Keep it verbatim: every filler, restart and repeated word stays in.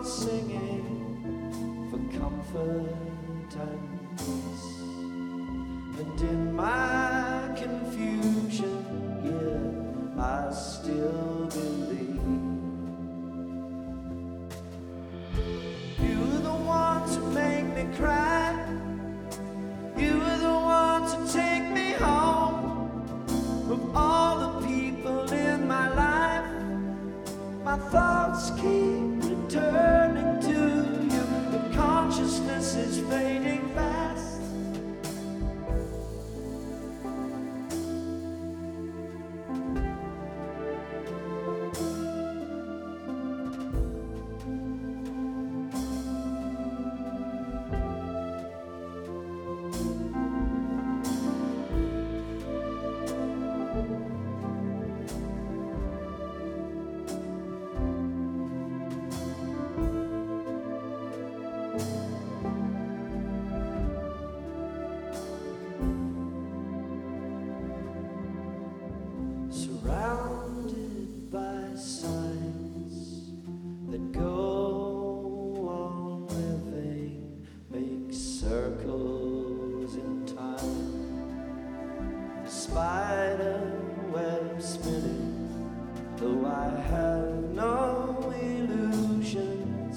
singing for comfort and peace. And in my confusion, yeah, I still believe. You were the ones who make me cry. You were the ones who take me home. Of all the people in my life, my thoughts keep returning to you. The consciousness is fading fast. Surrounded by signs that go on living, make circles in time. The spider web spinning, though I have no